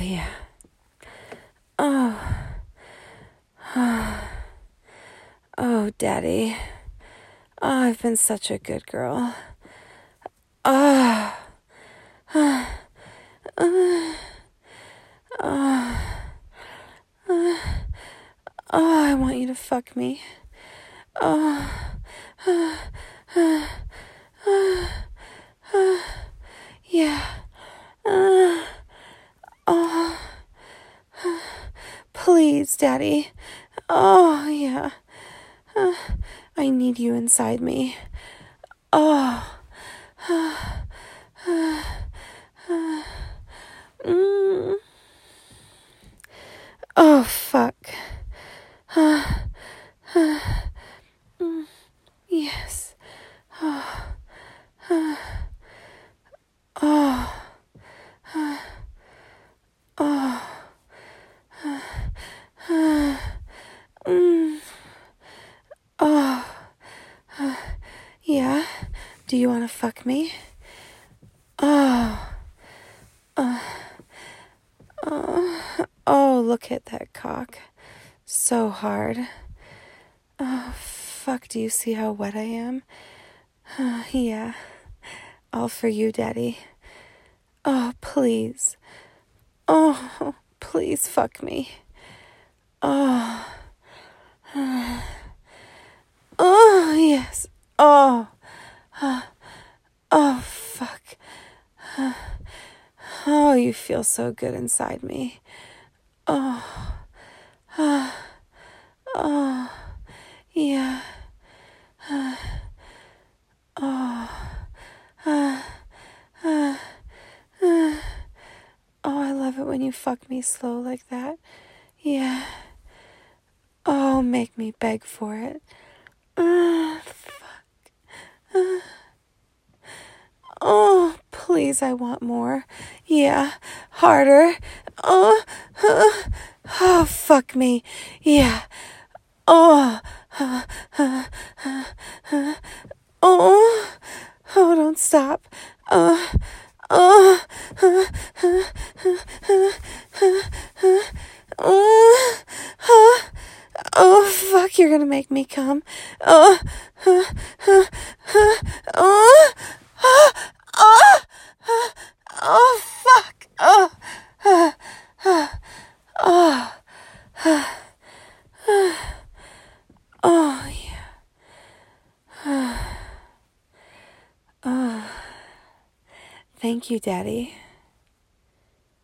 yeah. Oh. Oh, Daddy. Oh, I've been such a good girl. Oh. Oh. Oh. Oh, I want you to fuck me. Oh. Yeah. Oh. Please, Daddy. Oh, yeah. I need you inside me. Oh. Oh, fuck. Yes. Oh. Oh. Oh. Oh. Yeah? Do you want to fuck me? Oh. Oh, look at that cock. So hard. Oh, fuck, do you see how wet I am? Yeah. All for you, Daddy. Oh, please. Oh, please fuck me. Oh. Oh, yes. Oh. Oh, fuck. Oh, you feel so good inside me. Oh. Oh. Yeah. Oh. Oh, I love it when you fuck me slow like that. Yeah. Oh, make me beg for it. Fuck. Oh, please, I want more. Yeah, harder. Oh, oh, fuck me. Yeah. Oh, oh, oh, don't stop. Oh, oh, oh, fuck, you're gonna make me come. Oh, oh, oh, oh, oh, fuck. Oh, oh, oh, yeah. Oh, thank you, Daddy.